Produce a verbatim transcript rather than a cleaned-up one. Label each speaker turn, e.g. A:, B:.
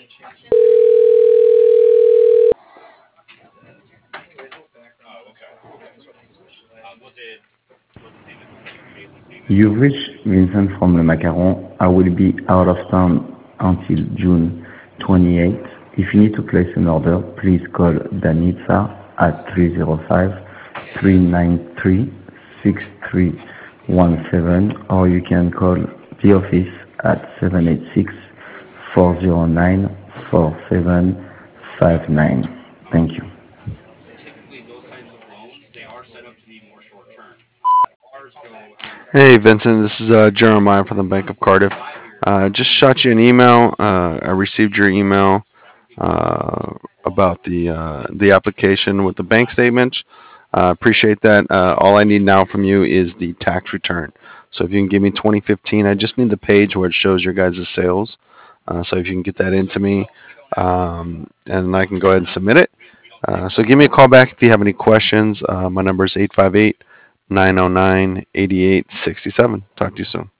A: You've reached Vincent from Le Macaron. I will be out of town until June twenty-eighth. If you need to place an order, please call Danitza at three zero five, three nine three, six three one seven, or you can call the office at seven eight six, four zero nine, four seven five nine. Thank you.
B: Hey Vincent, this is uh, Jeremiah from the Bank of Cardiff. Uh, just shot you an email. Uh, I received your email uh, about the uh, the application with the bank statements. Uh, appreciate that. Uh, all I need now from you is the tax return. So if you can give me twenty fifteen, I just need the page where it shows your guys' sales. Uh, so if you can get that into me, um, and I can go ahead and submit it. Uh, so give me a call back if you have any questions. Uh, my number is eight five eight, nine zero nine, eight eight six seven. Talk to you soon.